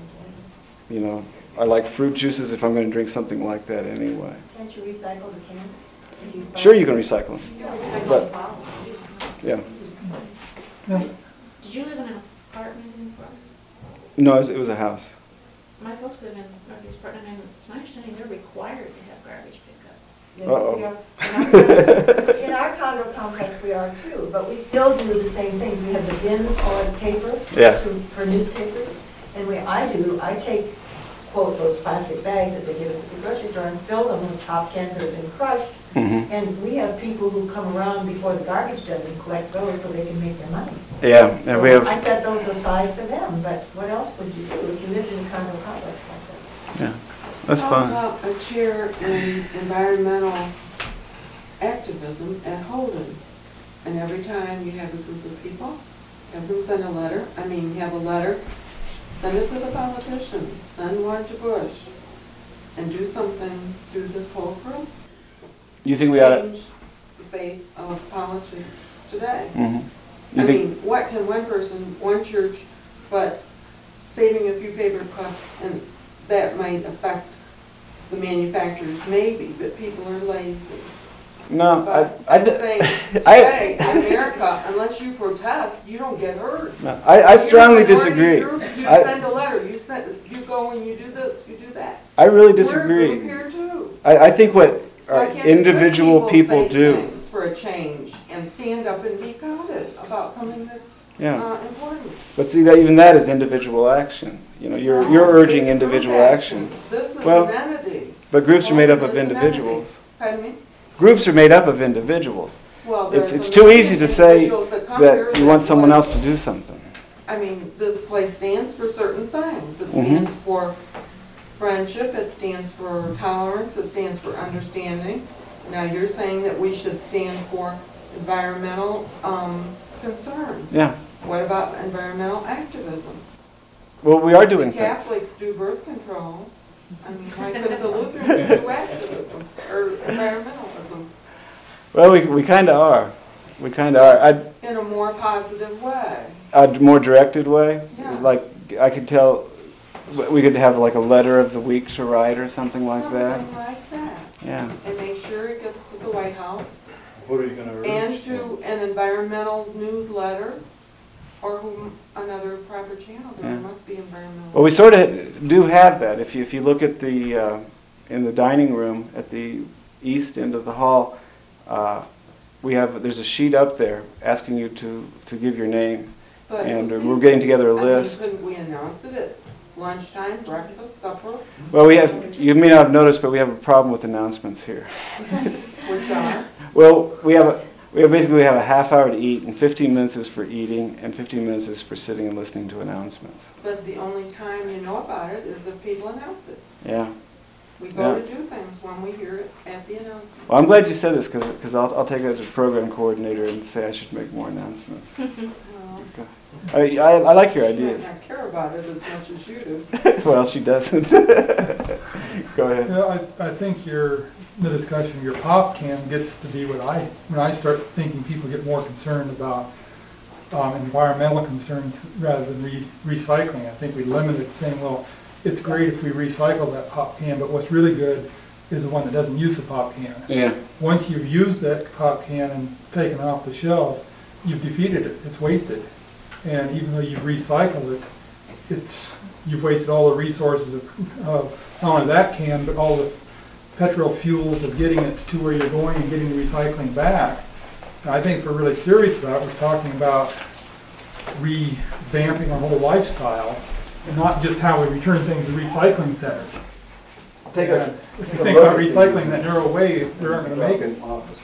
Speaker 1: I like fruit juices if I'm going to drink something like that anyway.
Speaker 10: Can't you recycle the cans?
Speaker 1: Sure, you can recycle them, but yeah.
Speaker 8: Did you live in an apartment in Florida?
Speaker 1: No, it was a house.
Speaker 8: My folks live in Northeast Portland, and it's my understanding they're required to have garbage pickup.
Speaker 10: Yes,
Speaker 1: Uh-oh.
Speaker 10: we are. In our condo complex, we are too, but we still do the same things. We have the bins for paper,
Speaker 1: Yeah.
Speaker 10: for newspapers, and I take, quote, those plastic bags that they give us at the grocery store and fill them with top cans that have been crushed.
Speaker 1: Mm-hmm.
Speaker 10: And we have people who come around before the garbage does and collect those so they can make their money.
Speaker 1: Yeah, and we have.
Speaker 10: I set those aside for them, but what else would you do if you lived in a condo complex like that?
Speaker 1: Yeah, that's
Speaker 9: How
Speaker 1: fun.
Speaker 9: about a chair in environmental activism at Holden? And every time you have a group of people, have them send a letter, have a letter, send it to the politicians, send one to Bush, and do something through this whole group.
Speaker 1: You think we ought to?
Speaker 9: Change the face of politics today.
Speaker 1: Mm-hmm. You think?
Speaker 9: What can one person, one church, but saving a few paper cups, and that might affect the manufacturers maybe, but people are lazy.
Speaker 1: No,
Speaker 9: But
Speaker 1: I
Speaker 9: I'm saying, today, in America, unless you protest, you don't get hurt.
Speaker 1: No, I strongly
Speaker 9: You're a minority
Speaker 1: disagree.
Speaker 9: group, You
Speaker 1: I-
Speaker 9: send a letter, you go and you do this, you do that.
Speaker 1: I really
Speaker 9: We're a
Speaker 1: disagree.
Speaker 9: group here too.
Speaker 1: I think what
Speaker 9: Why
Speaker 1: our
Speaker 9: can't the good
Speaker 1: individual people
Speaker 9: say
Speaker 1: do.
Speaker 9: things for a change and stand up and be counted about something that's
Speaker 1: Yeah.
Speaker 9: important?
Speaker 1: But see, even that is individual action. You're urging individual action.
Speaker 9: This is
Speaker 1: Well,
Speaker 9: an entity.
Speaker 1: But groups are made up of
Speaker 9: Holden is an
Speaker 1: individuals.
Speaker 9: entity. Pardon me?
Speaker 1: Groups are made up of individuals.
Speaker 9: Well,
Speaker 1: It's
Speaker 9: there's
Speaker 1: too
Speaker 9: some
Speaker 1: easy to say
Speaker 9: individuals that come here
Speaker 1: that you want
Speaker 9: that
Speaker 1: someone else
Speaker 9: like-
Speaker 1: to do something.
Speaker 9: This place stands for certain things. It
Speaker 1: Mhm.
Speaker 9: stands for friendship, it stands for tolerance, it stands for understanding. Now, you're saying that we should stand for environmental concerns.
Speaker 1: Yeah.
Speaker 9: What about environmental activism?
Speaker 1: Well, we are doing
Speaker 9: The
Speaker 1: things.
Speaker 9: Catholics do birth control. Why couldn't the Lutherans do activism or environmentalism
Speaker 1: Well, we kind of are. We kind of are.
Speaker 9: in a more positive way?
Speaker 1: A more directed way.
Speaker 9: Yeah.
Speaker 1: Like I could tell, we could have like a letter of the week to write or something like that.
Speaker 9: Something like that.
Speaker 1: Yeah.
Speaker 9: And make sure it gets to the White House
Speaker 2: What are you gonna urge?
Speaker 9: and to an environmental newsletter or another proper channel. There
Speaker 1: Yeah.
Speaker 9: must be environmental.
Speaker 1: Well, we sort of do have that. If you look at the in the dining room at the east end of the hall, there's a sheet up there asking you to give your name,
Speaker 9: But
Speaker 1: and
Speaker 9: you see,
Speaker 1: we're getting together a list.
Speaker 9: Couldn't we announce it at lunchtime, breakfast, supper,
Speaker 1: Well, you may not have noticed, but we have a problem with announcements here.
Speaker 9: which are?
Speaker 1: Well, we basically have a half hour to eat, and 15 minutes is for eating, and 15 minutes is for sitting and listening to announcements.
Speaker 9: But the only time you know about it is if people announce it.
Speaker 1: Yeah.
Speaker 9: We go
Speaker 1: Yeah.
Speaker 9: to do things when we hear it at the announcement.
Speaker 1: Well, I'm glad you said this because I'll take it as a program coordinator and say I should make more announcements.
Speaker 9: Well,
Speaker 1: I like your
Speaker 9: she
Speaker 1: ideas.
Speaker 9: might not care about it as much as you do.
Speaker 1: Well, she doesn't. Go ahead.
Speaker 11: I think the discussion, your pop can gets to be when I start thinking people get more concerned about environmental concerns rather than recycling. I think we limit it saying, well, it's great if we recycle that pop can, but what's really good is the one that doesn't use the pop can.
Speaker 1: Yeah.
Speaker 11: Once you've used that pop can and taken it off the shelf, you've defeated it. It's wasted. And even though you've recycled it, you've wasted all the resources of not only that can, but all the petrol fuels of getting it to where you're going and getting the recycling back. And I think if we're really serious about it, we're talking about revamping our whole lifestyle and not just how we return things to recycling centers.
Speaker 1: Take
Speaker 11: And if you think about recycling that narrow way, we aren't going to make it.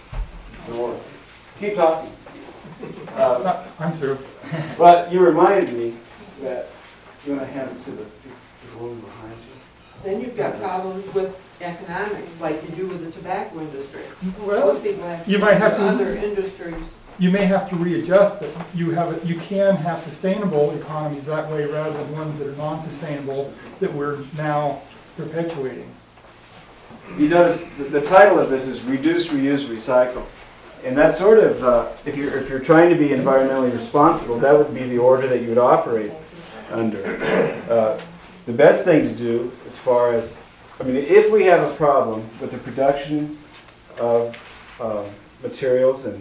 Speaker 1: Keep talking.
Speaker 11: I'm through.
Speaker 1: But you reminded me that you want to hand it to the woman behind you.
Speaker 9: Then you've got problems with economics, like you do with the tobacco industry.
Speaker 11: Well,
Speaker 9: Most people have
Speaker 11: you might have to-
Speaker 9: other industries.
Speaker 11: You may have to readjust, but you can have sustainable economies that way rather than ones that are non-sustainable that we're now perpetuating.
Speaker 1: You notice the title of this is Reduce, Reuse, Recycle. And that's sort of, if you're trying to be environmentally responsible, that would be the order that you would operate under. The best thing to do as far as, I mean, if we have a problem with the production of materials and,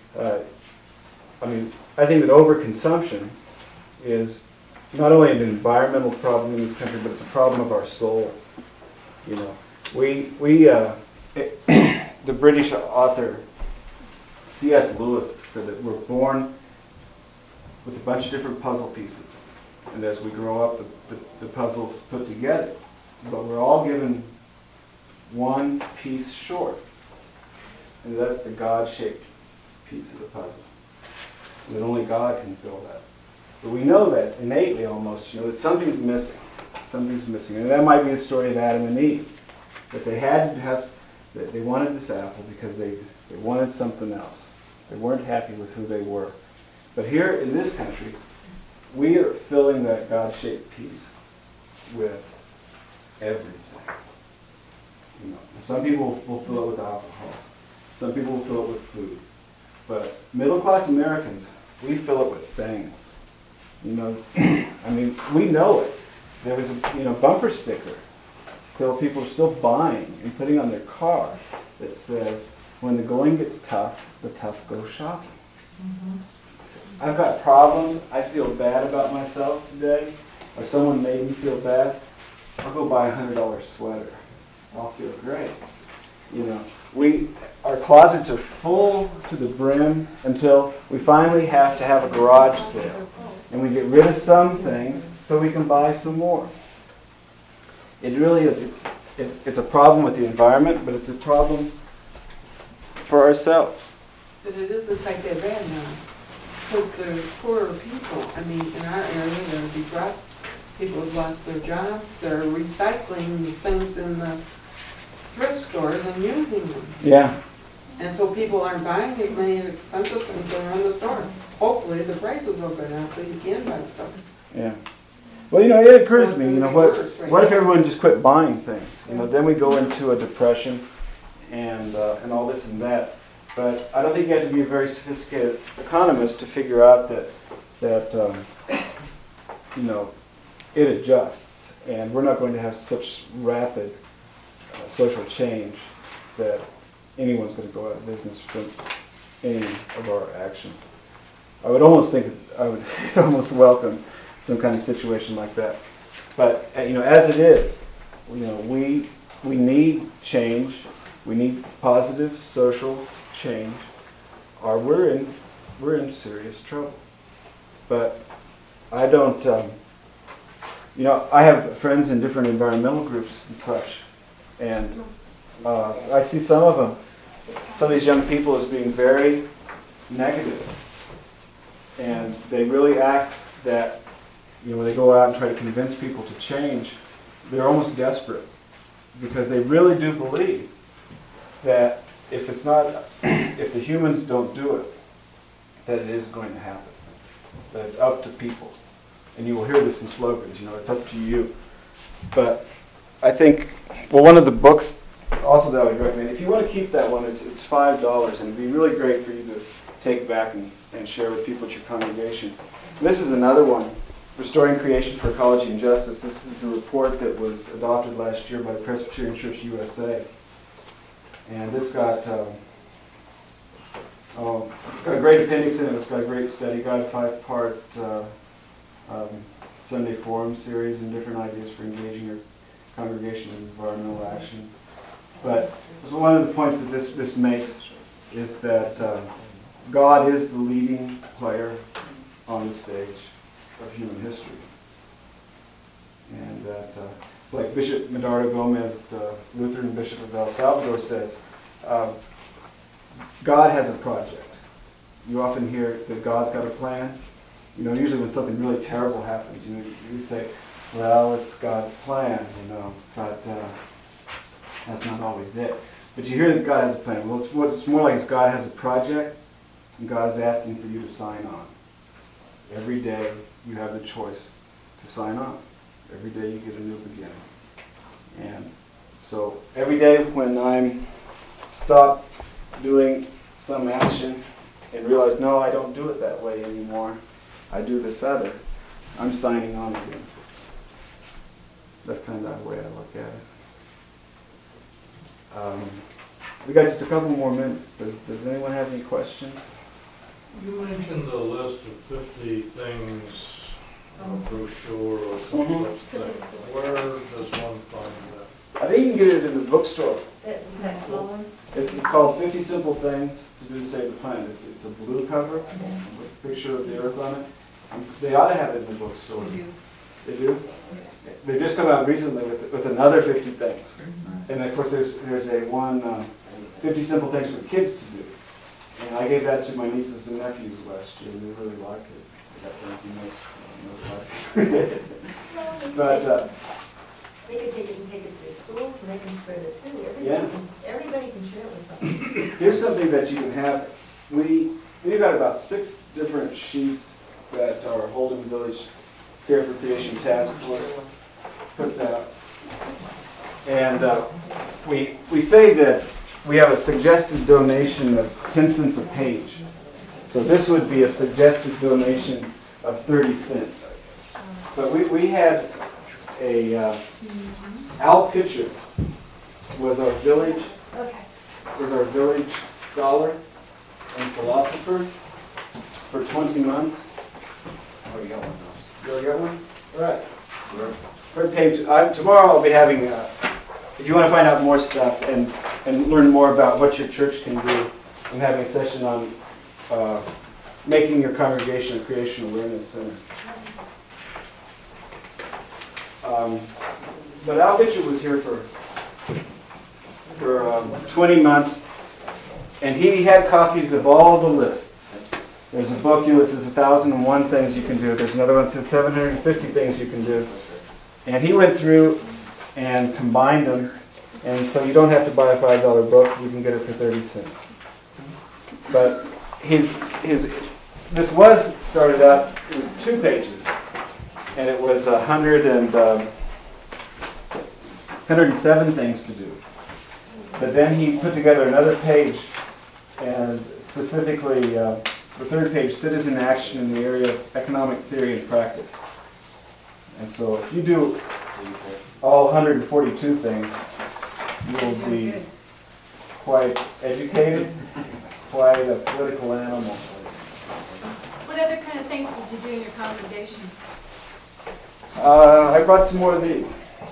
Speaker 1: I mean, I think that overconsumption is not only an environmental problem in this country, but it's a problem of our soul. You know, the British author C.S. Lewis said that we're born with a bunch of different puzzle pieces, and as we grow up, the puzzle's put together. But we're all given one piece short, and that's the God-shaped piece of the puzzle. And that only God can fill that. But we know that innately almost, you know, that something's missing. Something's missing. And that might be the story of Adam and Eve. That they had to have, that they wanted this apple because they wanted something else. They weren't happy with who they were. But here in this country, we are filling that God-shaped piece with everything. You know, some people will fill it with alcohol. Some people will fill it with food. But middle-class Americans, we fill it with things. You know, I mean, we know it. There was a bumper sticker. People are still buying and putting on their car that says, "When the going gets tough, the tough go shopping." Mm-hmm. I've got problems. I feel bad about myself today. Or someone made me feel bad. I'll go buy a $100 sweater. I'll feel great. You know, our closets are full to the brim until we finally have to have a garage sale. And we get rid of some things so we can buy some more. It really is. It's a problem with the environment, but it's a problem for ourselves.
Speaker 9: But it isn't like that bad now. Because the poorer people, I mean, in our area, they're depressed. People have lost their jobs. They're recycling the things in the thrift stores and using them.
Speaker 1: Yeah.
Speaker 9: And so people aren't buying as many expensive things that are in the store. Hopefully the prices will go down so you can buy stuff.
Speaker 1: Yeah. Well, you know, it occurs to me, you know, what if everyone just quit buying things? You know, then we go into a depression and all this and that. But I don't think you have to be a very sophisticated economist to figure out that you know, it adjusts, and we're not going to have such rapid social change that anyone's going to go out of business from any of our actions. I would almost think that I would almost welcome some kind of situation like that. But you know, as it is, you know, we need change. We need positive social change, or we're in serious trouble. But I don't. You know, I have friends in different environmental groups and such, and I see some of these young people as being very negative, and they really act that, you know, when they go out and try to convince people to change, they're almost desperate, because they really do believe that if the humans don't do it, that it is going to happen, that it's up to people. And you will hear this in slogans, you know, it's up to you. But I think, well, one of the books also that I would recommend, if you want to keep that one, it's $5, and it'd be really great for you to take back and share with people at your congregation. This is another one, Restoring Creation for Ecology and Justice. This is a report that was adopted last year by the Presbyterian Church USA. And it's got a great appendix in it. It's got a great study guide, 5-part Sunday forum series, and different ideas for engaging your congregation in environmental action. But so one of the points that this makes is that God is the leading player on the stage of human history. And that, it's like Bishop Medardo Gomez, the Lutheran Bishop of El Salvador, says, God has a project. You often hear that God's got a plan. You know, usually when something really terrible happens, you say, well, it's God's plan, but that's not always it. But you hear that God has a plan. Well, it's more like God has a project, and God is asking for you to sign on. Every day you have the choice to sign on. Every day you get a new beginning. And so every day when I'm stopped doing some action and realize, no, I don't do it that way anymore, I do this other, I'm signing on again. That's kind of the way I look at it. We got just a couple more minutes. Does anyone have any questions?
Speaker 3: You mentioned the list of 50 things on a brochure or something like that. Where does one find that?
Speaker 1: I think you can get it in the bookstore.
Speaker 10: That one?
Speaker 1: It's called 50 Simple Things to Do to Save the Planet. It's a blue cover with a picture of the Earth on it. They ought to have it in the bookstore. They do? They just come out recently with another 50 things. And of course there's a one 50 Simple Things for Kids to do. And I gave that to my nieces and nephews last year, and they really liked it. They got thank you notes. But
Speaker 10: They could take it and take it to schools, and they can spread it too. Everybody can share it with them.
Speaker 1: here's something that you can have. We've got about 6 different sheets that our Holden Village Care for Creation Task Force puts out. And we say that we have a suggested donation of 10 cents a page. So this would be a suggested donation of 30 cents. But we had Al Pitcher was our village scholar and philosopher for 20 months. Oh, you got one now. You got one? All right. Third page. Tomorrow I'll be having, if you want to find out more stuff and learn more about what your church can do, I'm having a session on making your congregation a creation awareness center. But Al Pitcher was here for 20 months, and he had copies of all the lists. There's a book that says 1,001 things you can do. There's another one that says 750 things you can do. And he went through and combined them, and so you don't have to buy a $5 book. You can get it for 30 cents. But this was started out, it was 2 pages, and it was 107 things to do. But then he put together another page, and specifically the 3rd page, Citizen Action in the Area of Economic Theory and Practice. And so if you do all 142 things, you will be quite educated, quite a political animal.
Speaker 12: What other kind of things did you do in your congregation?
Speaker 1: I brought some more of these.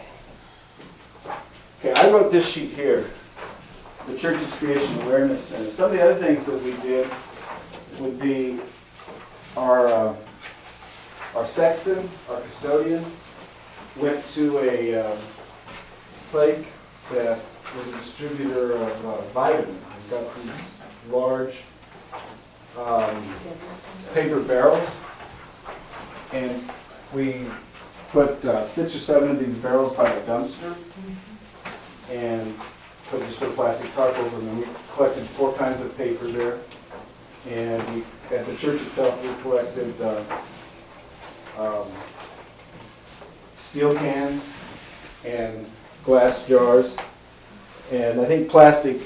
Speaker 1: Okay, I wrote this sheet here, the Church's Creation Awareness Center. Some of the other things that we did would be our sexton, our custodian, went to a place that was a distributor of vitamins. They've got these large paper barrels, and we put 6 or 7 of these barrels by a dumpster, and just put plastic tarp over them. We collected 4 kinds of paper there, and at the church itself we collected steel cans and glass jars, and I think plastic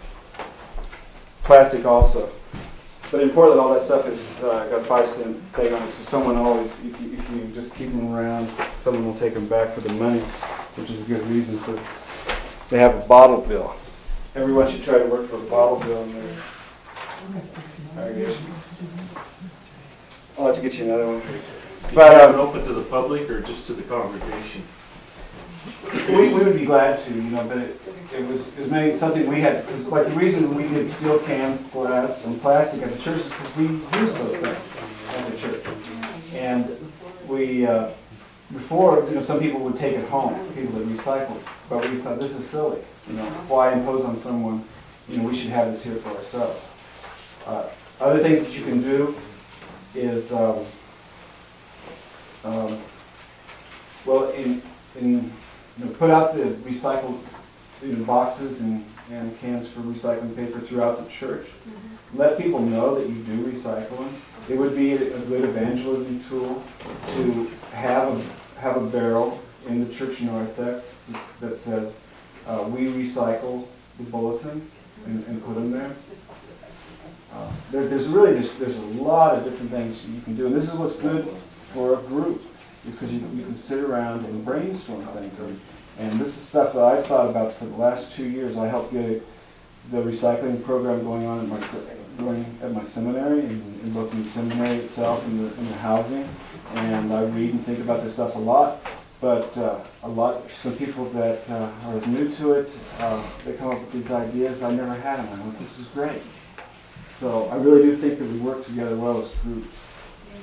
Speaker 1: also. But in Portland, all that stuff is got a 5-cent thing on it, so someone always, if you just keep them around, someone will take them back for the money, which is a good reason for. They have a bottle bill. Everyone should try to work for a bottle bill in their congregation. I'll have to get you another one.
Speaker 5: But open to the public or just to the congregation?
Speaker 1: We would be glad to, but it was something we had. It's like the reason we did steel cans, glass, and plastic at the church is because we use those things at the church. before, some people would take it home, people that recycle, but we thought this is silly. Why impose on someone? We should have this here for ourselves. Other things that you can do is, put out the recycled boxes and cans for recycling paper throughout the church. Let people know that you do recycling. It would be a good evangelism tool to have a barrel in the church narthex that says, we recycle the bulletins and put them there. There's a lot of different things you can do, and this is what's good for a group, is because you can sit around and brainstorm things. And this is stuff that I've thought about for the last 2 years. I helped get the recycling program going on at my seminary, in both in the seminary itself and the housing. And I read and think about this stuff a lot. But some people that are new to it, they come up with these ideas. I never had them. I went, this is great. So I really do think that we work together well as groups.